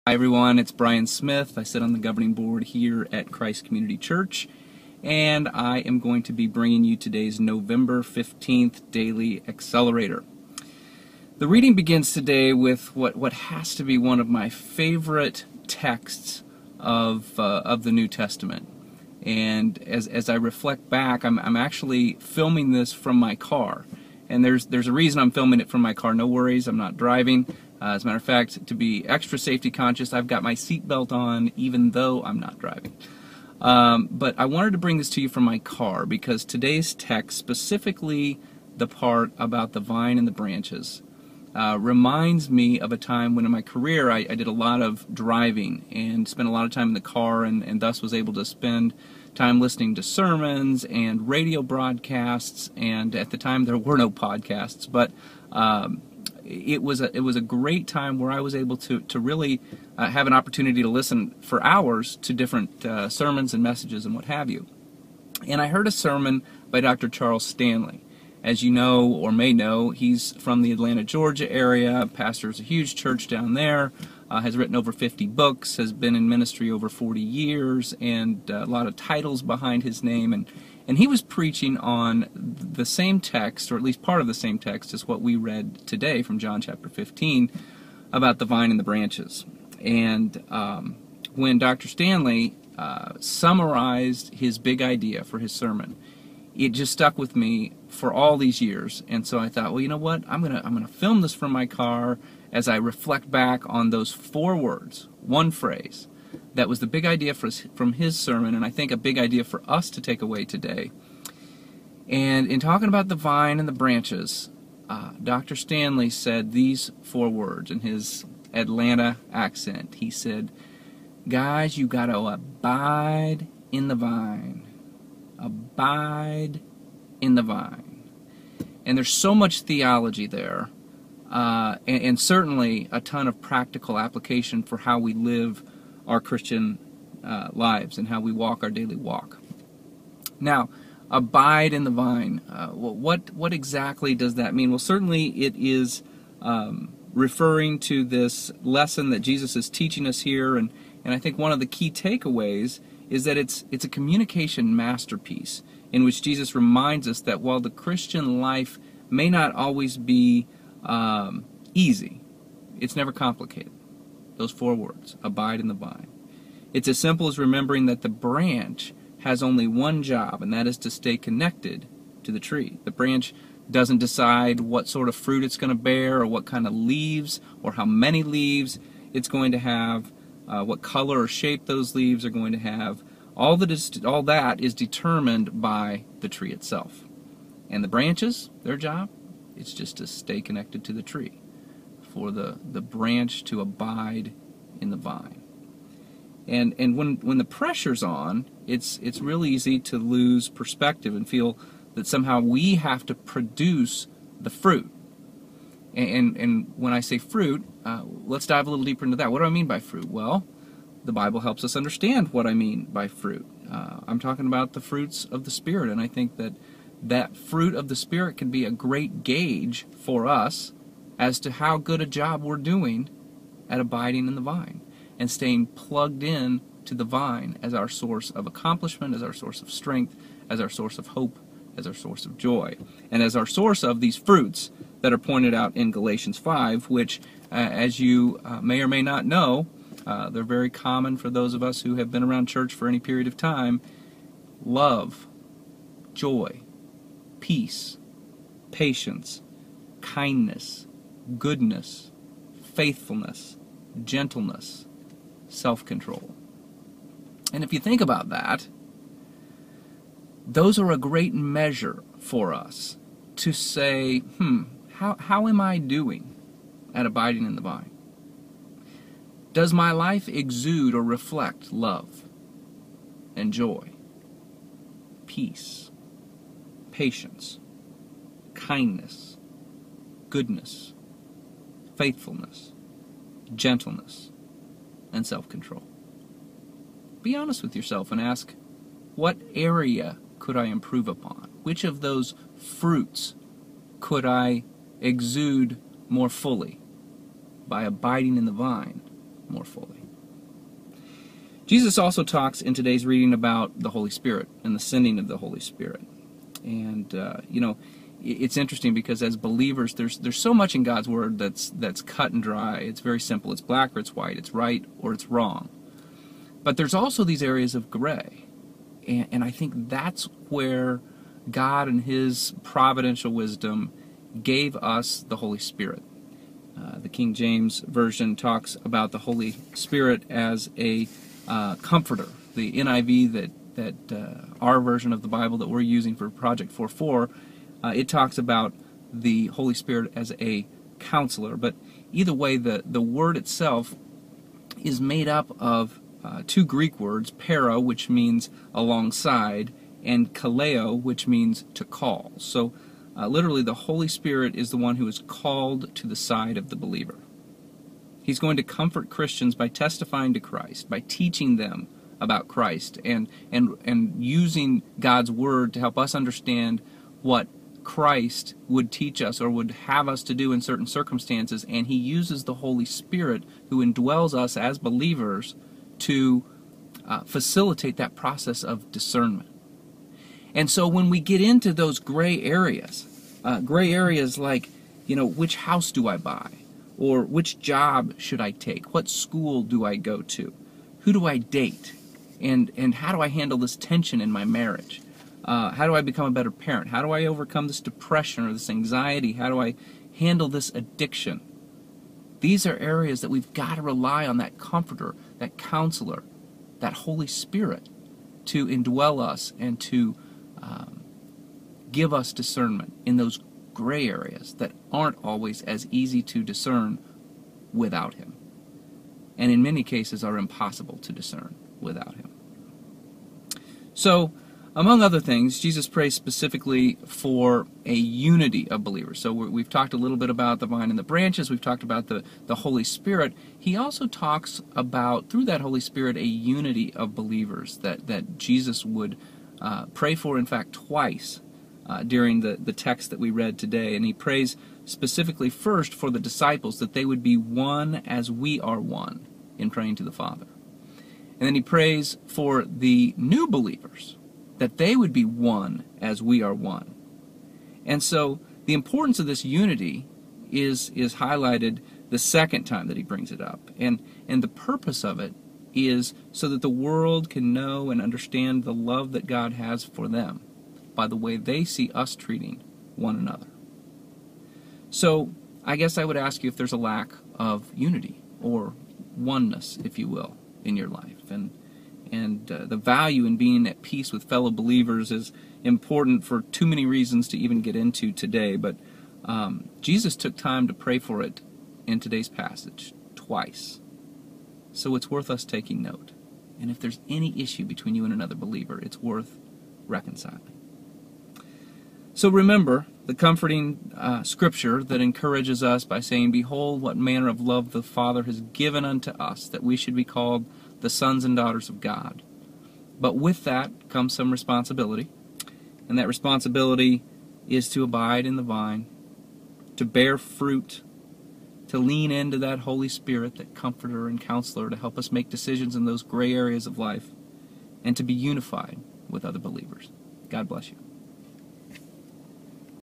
Hi everyone, it's Brian Smith. I sit on the governing board here at Christ Community Church, and I am going to be bringing you today's November 15th Daily Accelerator. The reading begins today with what has to be one of my favorite texts of the New Testament. And as I reflect back, I'm actually filming this from my car. And there's a reason I'm filming it from my car. No worries, I'm not driving. As a matter of fact, to be extra safety conscious, I've got my seatbelt on even though I'm not driving. But I wanted to bring this to you from my car because today's text, specifically the part about the vine and the branches, reminds me of a time when in my career I did a lot of driving and spent a lot of time in the car and thus was able to spend time listening to sermons and radio broadcasts, and at the time there were no podcasts, but it was a great time where I was able to really have an opportunity to listen for hours to different sermons and messages and what have you. And I heard a sermon by Dr. Charles Stanley. As you know or may know, he's from the Atlanta, Georgia area, pastors a huge church down there, has written over 50 books, has been in ministry over 40 years, and a lot of titles behind his name. And he was preaching on the same text, or at least part of the same text, as what we read today from John chapter 15, about the vine and the branches. And when Dr. Stanley summarized his big idea for his sermon, it just stuck with me for all these years. And so I thought, well, you know what? I'm gonna film this from my car as I reflect back on those 4 words, one phrase, that was the big idea from his sermon, and I think a big idea for us to take away today. And in talking about the vine and the branches, Dr. Stanley said these 4 words in his Atlanta accent. He said, guys, you got to abide in the vine. Abide in the vine. And there's so much theology there, and certainly a ton of practical application for how we live our Christian lives and how we walk our daily walk. Now, abide in the vine. What exactly does that mean? Well, certainly it is referring to this lesson that Jesus is teaching us here, and I think one of the key takeaways is that it's a communication masterpiece in which Jesus reminds us that while the Christian life may not always be easy, it's never complicated. Those 4 words, abide in the vine. It's as simple as remembering that the branch has only one job, and that is to stay connected to the tree. The branch doesn't decide what sort of fruit it's going to bear, or what kind of leaves, or how many leaves it's going to have, what color or shape those leaves are going to have. All that is determined by the tree itself. And the branches, their job, it's just to stay connected to the tree, for the branch to abide in the vine. And when the pressure's on, it's real easy to lose perspective and feel that somehow we have to produce the fruit. And when I say fruit, let's dive a little deeper into that. What do I mean by fruit? Well, the Bible helps us understand what I mean by fruit. I'm talking about the fruits of the Spirit, and I think that fruit of the Spirit can be a great gauge for us as to how good a job we're doing at abiding in the vine and staying plugged in to the vine as our source of accomplishment, as our source of strength, as our source of hope, as our source of joy, and as our source of these fruits that are pointed out in Galatians 5, which, as you may or may not know, they're very common for those of us who have been around church for any period of time: love, joy, peace, patience, kindness, goodness, faithfulness, gentleness, self-control. And if you think about that, those are a great measure for us to say, how am I doing at abiding in the vine? Does my life exude or reflect love and joy, peace, patience, kindness, goodness, faithfulness, gentleness, and self-control? Be honest with yourself and ask, what area could I improve upon? Which of those fruits could I exude more fully by abiding in the vine more fully. Jesus also talks in today's reading about the Holy Spirit and the sending of the Holy Spirit. And, it's interesting because as believers, there's so much in God's Word that's cut and dry. It's very simple. It's black or it's white. It's right or it's wrong. But there's also these areas of gray. And I think that's where God in His providential wisdom gave us the Holy Spirit. The King James Version talks about the Holy Spirit as a comforter. The NIV that our version of the Bible that we're using for Project 4.4, it talks about the Holy Spirit as a counselor. But either way, the word itself is made up of two Greek words, para, which means alongside, and kaleo, which means to call. So literally the Holy Spirit is the one who is called to the side of the believer. He's going to comfort Christians by testifying to Christ, by teaching them about Christ, and using God's Word to help us understand what Christ would teach us or would have us to do in certain circumstances. And He uses the Holy Spirit, who indwells us as believers, to facilitate that process of discernment. And so when we get into those gray areas like, which house do I buy? Or which job should I take? What school do I go to? Who do I date? And how do I handle this tension in my marriage? How do I become a better parent? How do I overcome this depression or this anxiety? How do I handle this addiction? These are areas that we've got to rely on that comforter, that counselor, that Holy Spirit to indwell us and to give us discernment in those gray areas that aren't always as easy to discern without Him, and in many cases are impossible to discern without Him. So, among other things, Jesus prays specifically for a unity of believers. So we've talked a little bit about the vine and the branches. We've talked about the Holy Spirit. He also talks about, through that Holy Spirit, a unity of believers that Jesus would pray for, in fact, twice during the text that we read today. And He prays specifically first for the disciples, that they would be one as we are one in praying to the Father. And then He prays for the new believers, that they would be one as we are one. And so the importance of this unity is highlighted the second time that He brings it up. And the purpose of it is so that the world can know and understand the love that God has for them by the way they see us treating one another. So I guess I would ask you if there's a lack of unity or oneness, if you will, in your life. And the value in being at peace with fellow believers is important for too many reasons to even get into today. But Jesus took time to pray for it in today's passage twice. So it's worth us taking note. And if there's any issue between you and another believer, it's worth reconciling. So remember the comforting scripture that encourages us by saying, "Behold, what manner of love the Father has given unto us, that we should be called the sons and daughters of God." But with that comes some responsibility. And that responsibility is to abide in the vine, to bear fruit, to lean into that Holy Spirit, that comforter and counselor, to help us make decisions in those gray areas of life, and to be unified with other believers. God bless you.